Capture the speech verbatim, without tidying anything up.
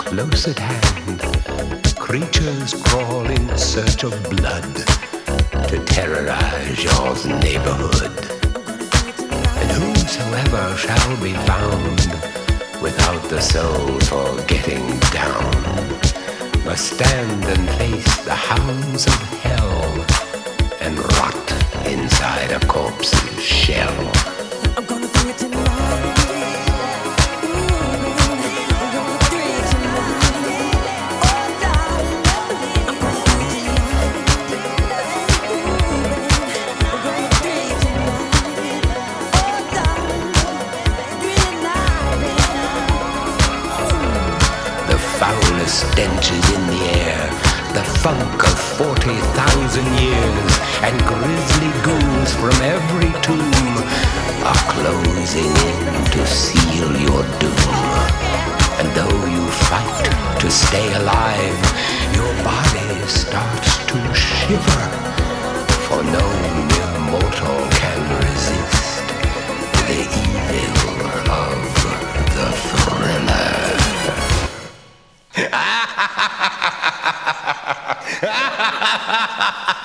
close at hand, creatures crawl in search of blood to terrorize your neighborhood. And whosoever shall be found without the soul for getting down must stand and face the hounds of hell and rot inside a corpse's shell. I'm gonna do it tonight. Stench is in the air, the funk of forty thousand years, and grisly ghouls from every tomb are closing in to seal your doom. And though you fight to stay alive, your body starts to shiver, for no mere mortal can resist the evil of the thriller. Ha ha ha ha ha ha!